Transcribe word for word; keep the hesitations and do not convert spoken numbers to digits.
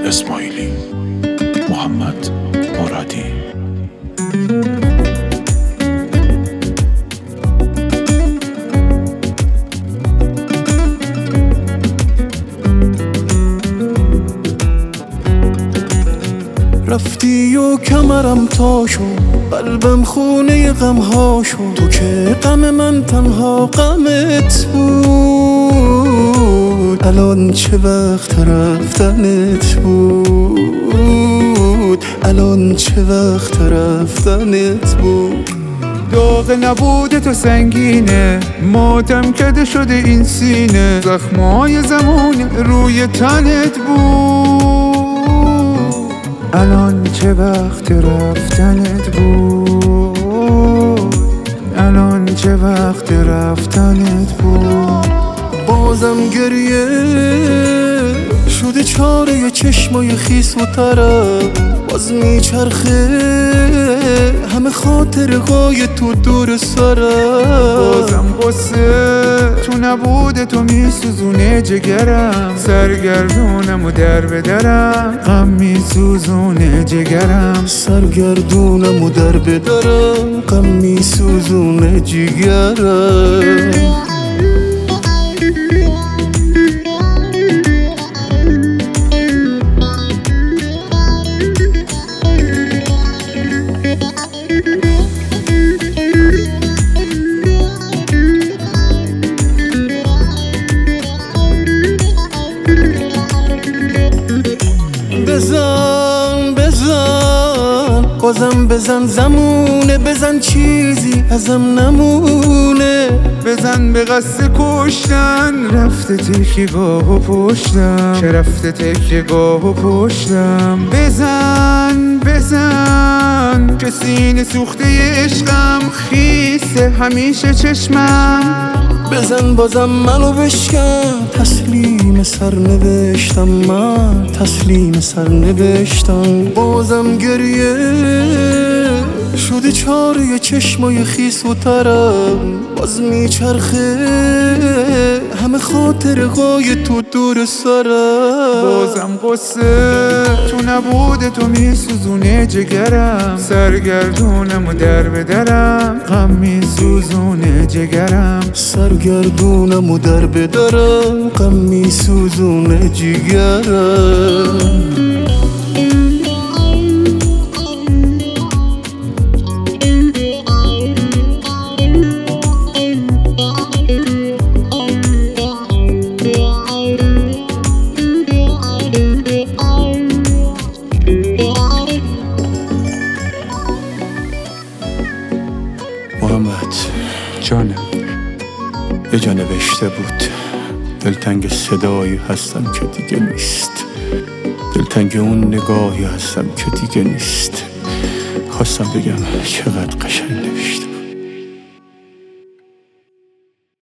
اسماعیلی، محمد مرادی. رفتی و کمرم تا شد، قلبم خونه غم ها شد. تو که غم من تنها غمت بود، الان چه وقت رفتنت بود، الان چه وقت رفتنت بود. داغ نبوده تو سنگینه، ماتم کده شده این سینه. زخمای زمان روی تنت بود، الان چه وقت رفتنت بود، الان چه وقت رفتنت بود. بازم گریه شده چاره چشمای خیس و طرف، باز میچرخه همه خاطرهای تو دور سرم. بازم قصه تو نبوده، تو میسوزونه جگرم. سرگردونم و در به درم، غم میسوزونه جگرم. سرگردونم و در به درم، غم میسوزونه جگرم. بزن بزن بازم بزن زمونه، بزن چیزی ازم نمونه. بزن به قصد کشتن، رفته تکیگاه و پشتم، چه رفته تکیگاه و پشتم. بزن بزن که سینه سوخته عشقم خیسه همیشه چشمم. بزن بازم منو بشکن، تسلیم سر نوشتم من، تسلیم سر نوشتم. بازم گریه شده چاره چشمای خیس و طرم، باز میچرخه همه خاطرهای تو دور سرم. بازم قصه تو نبوده، تو میسوزونه جگرم. سرگردونم و در به درم، غم میسوزونه جگرم. سرگردونم و در به درم، غم میسوزونه جگرم. محمد جانم، یه جا نوشته بود دلتنگ صدایی هستم که دیگه نیست، دلتنگ اون نگاهی هستم که دیگه نیست. خواستم بگم چقدر قشنگ نوشته.